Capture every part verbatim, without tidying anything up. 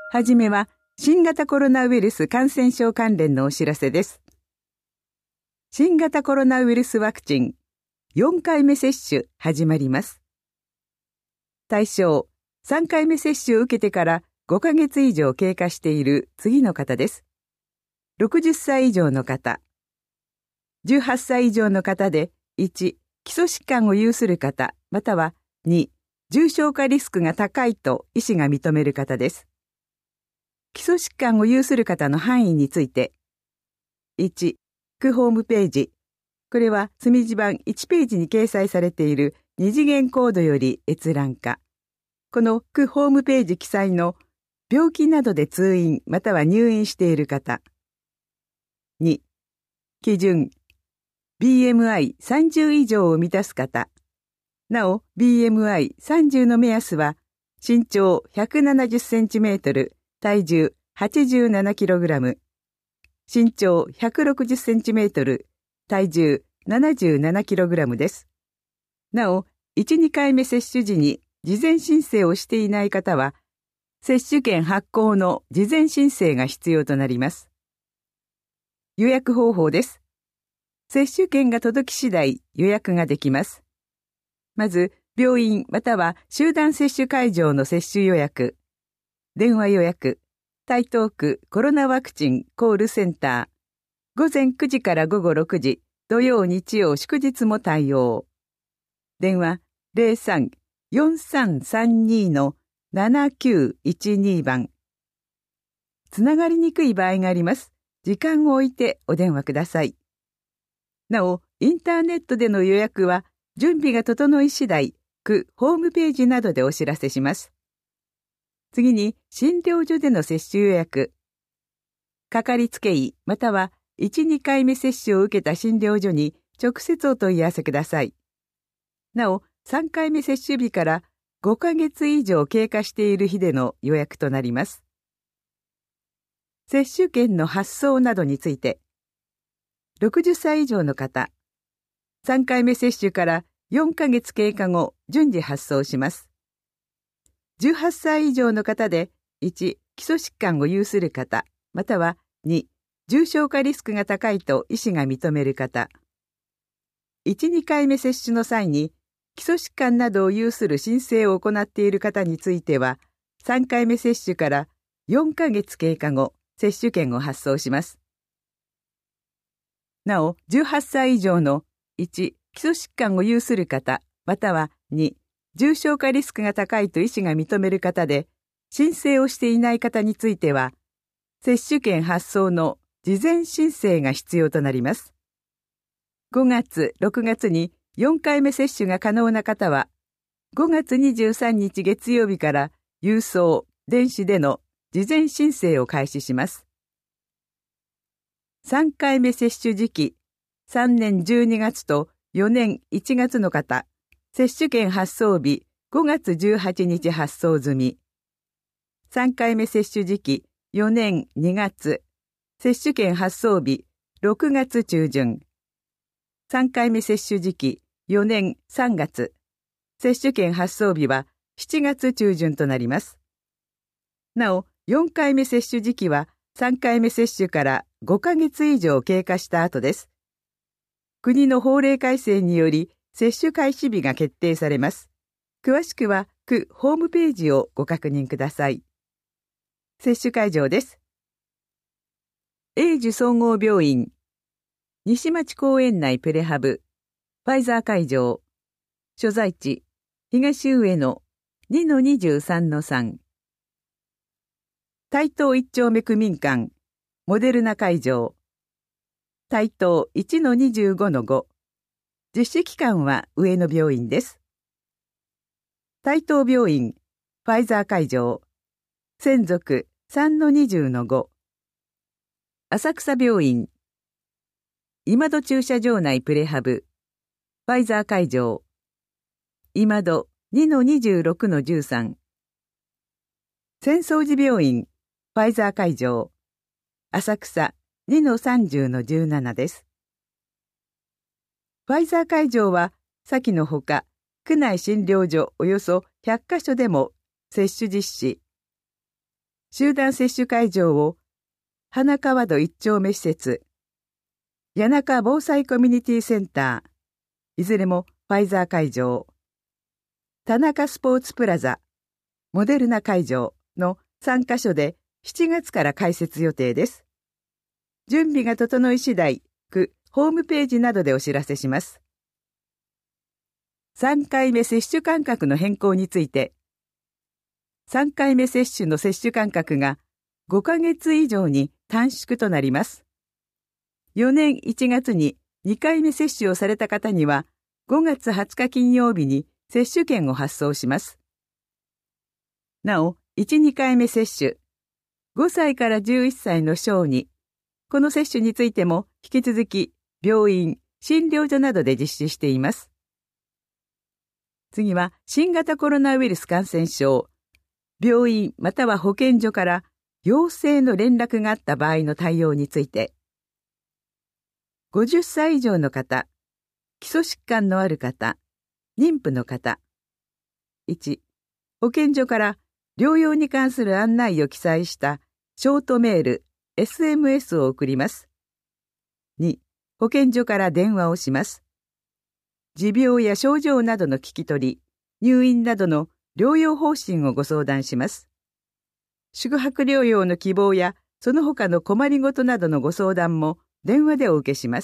はじめは新型コロナウイルス感染症関連のお知らせです。新型コロナウイルスワクチンよんかいめ接種始まります。対象、さんかいめ接種を受けてからごかげつ以上経過している次の方です。ろくじゅっさい以上の方、じゅうはっさい以上の方でいち、基礎疾患を有する方、またはに、重症化リスクが高いと医師が認める方です。基礎疾患を有する方の範囲について、いち、区ホームページ。これは墨字版いちページに掲載されている二次元コードより閲覧可。この区ホームページ記載の病気などで通院または入院している方。に、基準 ビーエムアイさんじゅう 以上を満たす方。なお ビーエムアイさんじゅう の目安は身長ひゃくななじゅっセンチメートル、体重 はちじゅうななキログラム、身長ひゃくろくじゅっセンチメートル、体重 ななじゅうななキログラム です。なお、いち、にかいめ接種時に事前申請をしていない方は、接種券発行の事前申請が必要となります。予約方法です。接種券が届き次第予約ができます。まず、病院または集団接種会場の接種予約、電話予約、台東区コロナワクチンコールセンター、午前くじからごごろくじ、土曜日曜祝日も対応。電話 ゼロさん よんさんさんに のななきゅういちに 番。つながりにくい場合があります。時間を置いてお電話ください。なお、インターネットでの予約は準備が整い次第、区ホームページなどでお知らせします。次に、診療所での接種予約。かかりつけ医またはいち、にかいめ接種を受けた診療所に直接お問い合わせください。なお、さんかいめ接種日からごかげつ以上経過している日での予約となります。接種券の発送などについて、ろくじゅっさい以上の方、さんかいめ接種からよんかげつ経過後、順次発送します。じゅうはっさい以上の方で、いち、基礎疾患を有する方、またはに、重症化リスクが高いと医師が認める方。いち、にかいめ接種の際に、基礎疾患などを有する申請を行っている方については、さんかいめ接種からよんかげつ経過後、接種券を発送します。なお、じゅうはっさい以上のいち、基礎疾患を有する方、またはに、重症化リスクが高いと医師が認める方で、申請をしていない方については、接種券発送の事前申請が必要となります。ごがつ、ろくがつによんかいめ接種が可能な方は、ごがつにじゅうさんにち月曜日から郵送、電子での事前申請を開始します。さんかいめ接種時期、さんねんじゅうにがつとよねんいちがつの方、接種券発送日ごがつじゅうはちにち発送済み。さんかいめ接種時期よねんにがつ、接種券発送日ろくがつ中旬。さんかいめ接種時期よねんさんがつ、接種券発送日はしちがつ中旬となります。なお、よんかいめ接種時期はさんかいめ接種からごかげつ以上経過した後です。国の法令改正により接種開始日が決定されます。詳しくは区ホームページをご確認ください。接種会場です。英樹総合病院、西町公園内プレハブ、ファイザー会場、所在地、東上野 にのにじゅうさんのさん。台東一丁目区民館、モデルナ会場、台東 いちのにじゅうごのご。実施機関は上野病院です。台東病院、ファイザー会場、専属 さんのにじゅうのご。浅草病院、今戸駐車場内プレハブ、ファイザー会場、今戸 にのにじゅうろくのじゅうさん。浅草寺病院、ファイザー会場、浅草 にのさんじゅうのじゅうななです。ファイザー会場は、先のほか、区内診療所およそひゃっかしょでも接種実施。 集団接種会場を花川戸一丁目施設、谷中防災コミュニティセンター、いずれもファイザー会場、田中スポーツプラザ、モデルナ会場のさんカ所でしちがつから開設予定です。準備が整い次第、区ホームページなどでお知らせします。さんかいめ接種間隔の変更について、さんかいめ接種の接種間隔がごかげつ以上に短縮となります。よねんいちがつににかいめ接種をされた方には、ごがつはつか金曜日に接種券を発送します。なお、いち、にかいめ接種、ごさいからじゅういっさいの小児、この接種についても引き続き病院、診療所などで実施しています。次は新型コロナウイルス感染症、病院または保健所から陽性の連絡があった場合の対応について、ごじゅっさい以上の方、基礎疾患のある方、妊婦の方。いち、保健所から療養に関する案内を記載したショートメール、エスエムエス を送ります。に、保健所から電話をします。持病や症状などの聞き取り、入院などの療養方針をご相談します。宿泊療養の希望やその他の困りごとなどのご相談も電話でお受けします。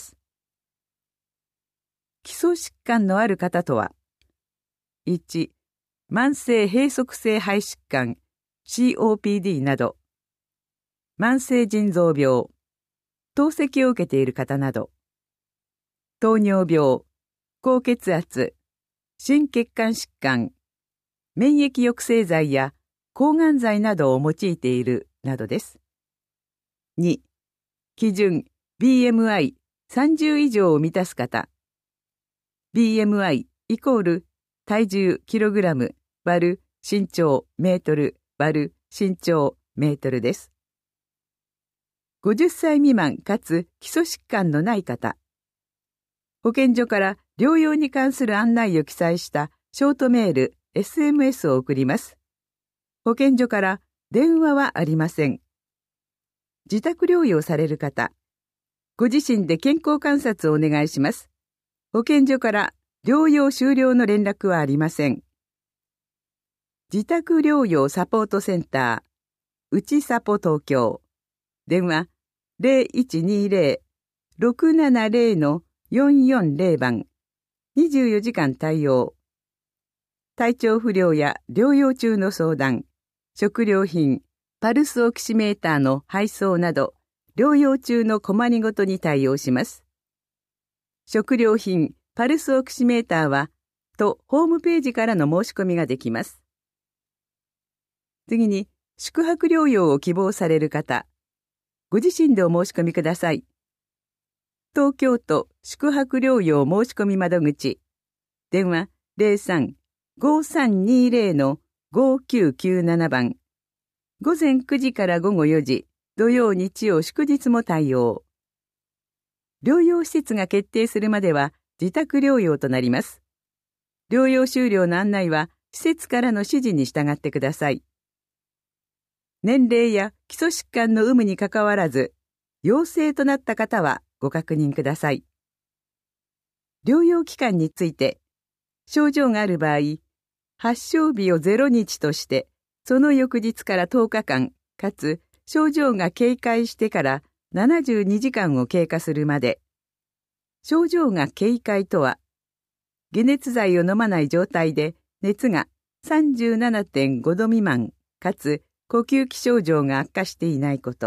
基礎疾患のある方とは、いち、慢性閉塞性肺疾患 シーオーピーディー など、慢性腎臓病、透析を受けている方など、糖尿病、高血圧、心血管疾患、免疫抑制剤や抗がん剤などを用いているなどです。に、基準 ビーエムアイさんじゅう 以上を満たす方、ビーエムアイ イコール体重キログラム割る身長メートル割る身長メートルです。ごじゅっさい未満かつ基礎疾患のない方、保健所から療養に関する案内を記載したショートメール、エスエムエス を送ります。保健所から電話はありません。自宅療養される方、ご自身で健康観察をお願いします。保健所から療養終了の連絡はありません。自宅療養サポートセンター、うちサポ東京。電話 ゼロいちにゼロ ろくななゼロ よんよんゼロ 番。にじゅうよじかん対応。体調不良や療養中の相談、食料品、パルスオキシメーターの配送など、療養中の困りごとに対応します。食料品、パルスオキシメーターは、とホームページからの申し込みができます。次に、宿泊療養を希望される方、ご自身でお申し込みください。東京都宿泊療養申し込み窓口、電話 ゼロさん ごさんにゼロ ごきゅうきゅうなな 番。午前くじから午後よじ、土曜日曜祝日も対応。療養施設が決定するまでは自宅療養となります。療養終了の案内は施設からの指示に従ってください。年齢や基礎疾患の有無にかかわらず、陽性となった方はご確認ください。療養期間について、症状がある場合、発症日をゼロにちとして、その翌日からとおかかん、かつ症状が軽快してからななじゅうにじかんを経過するまで。症状が軽快とは、解熱剤を飲まない状態で熱が さんじゅうななてんご 度未満、かつ呼吸器症状が悪化していないこと。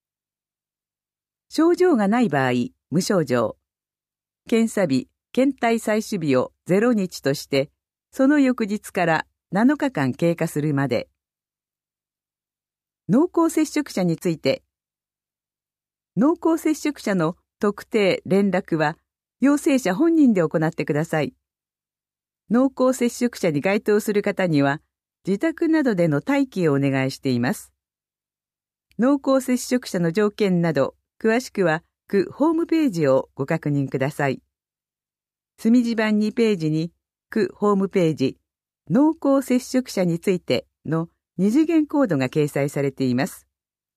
症状がない場合、無症状。検査日、検体採取日をゼロにちとして、その翌日からなのかかん経過するまで。濃厚接触者について、濃厚接触者の特定・連絡は、陽性者本人で行ってください。濃厚接触者に該当する方には、自宅などでの待機をお願いしています。濃厚接触者の条件など、詳しくは、区ホームページをご確認ください。墨字版にページに、区ホームページ、濃厚接触者についての二次元コードが掲載されています。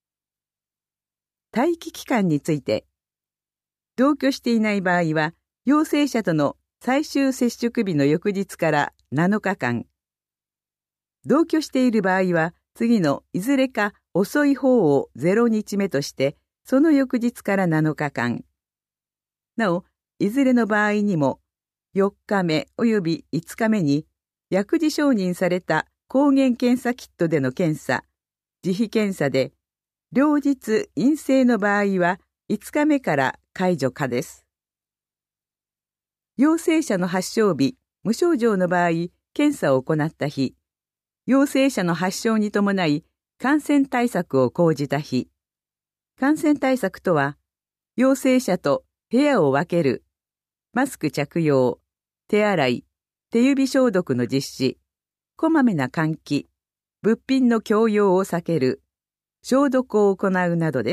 待機期間について、同居していない場合は、陽性者との最終接触日の翌日からなのかかん。同居している場合は、次のいずれか遅い方をゼロにちめとして、その翌日からなのかかん。なお、いずれの場合にも、よっかめ及びいつかめに、薬事承認された抗原検査キットでの検査、自費検査で、両日陰性の場合はいつかめから解除可です。陽性者の発症日、無症状の場合、検査を行った日、陽性者の発症に伴い感染対策を講じた日。感染対策とは、陽性者と部屋を分ける、マスク着用、手洗い、手指消毒の実施、こまめな換気、物品の共用を避ける、消毒を行うなどです。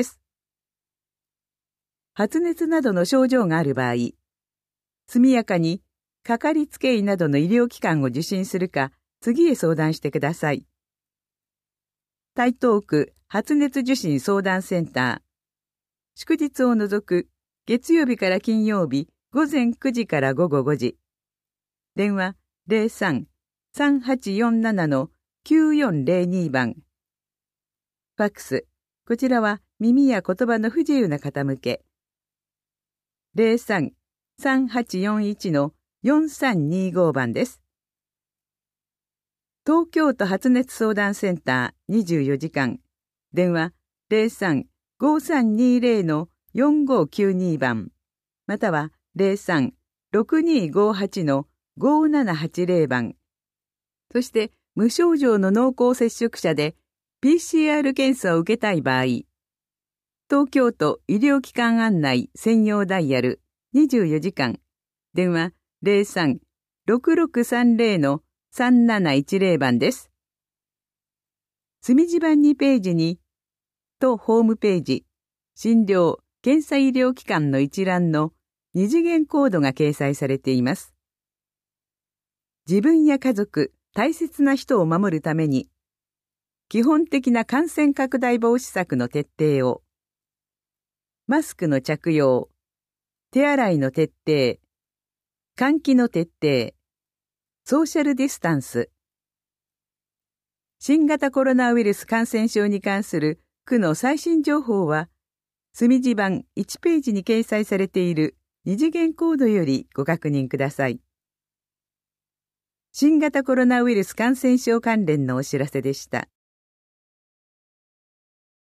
発熱などの症状がある場合、速やかにかかりつけ医などの医療機関を受診するか、次へ相談してください。台東区発熱受診相談センター。祝日を除く月曜日から金曜日午前くじから午後ごじ。電話 ゼロさん さんはちよんなな きゅうよんゼロに 番。ファックス。こちらは耳や言葉の不自由な方向け。ゼロさん さんはちよんいち よんさんにご 番です。東京都発熱相談センターにじゅうよじかん。電話 ゼロさん ごさんにゼロ よんごきゅうに 番。または ゼロさん ろくにごはち ごななはちゼロ 番。そして無症状の濃厚接触者で ピーシーアール 検査を受けたい場合、東京都医療機関案内専用ダイヤルにじゅうよじかん。電話 ゼロさん ろくろくさんゼロ さんなないちゼロ 番です。墨地版にページに、都ホームページ、診療、検査医療機関の一覧の二次元コードが掲載されています。自分や家族、大切な人を守るために、基本的な感染拡大防止策の徹底を、マスクの着用、手洗いの徹底、換気の徹底、ソーシャルディスタンス。新型コロナウイルス感染症に関する区の最新情報は、墨地版いちページに掲載されている二次元コードよりご確認ください。新型コロナウイルス感染症関連のお知らせでした。